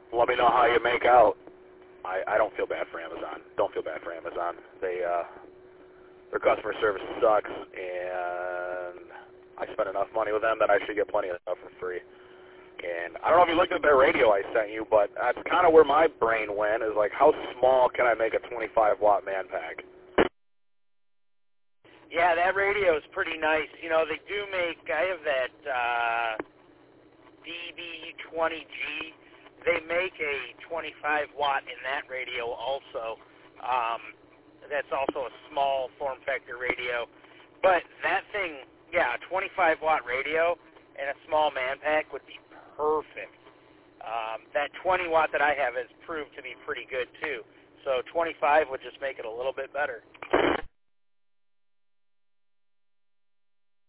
Let me know how you make out. I don't feel bad for Amazon. Don't feel bad for Amazon. Their customer service sucks, and I spend enough money with them that I should get plenty of stuff for free. And I don't know if you looked at their radio I sent you, but that's kind of where my brain went, is like, how small can I make a 25-watt man pack? Yeah, that radio is pretty nice. You know, they do make, I have that DB20G. They make a 25-watt in that radio also. That's also a small form factor radio. But that thing, yeah, a 25-watt radio and a small man pack would be perfect. That 20-watt that I have has proved to be pretty good, too. So 25 would just make it a little bit better.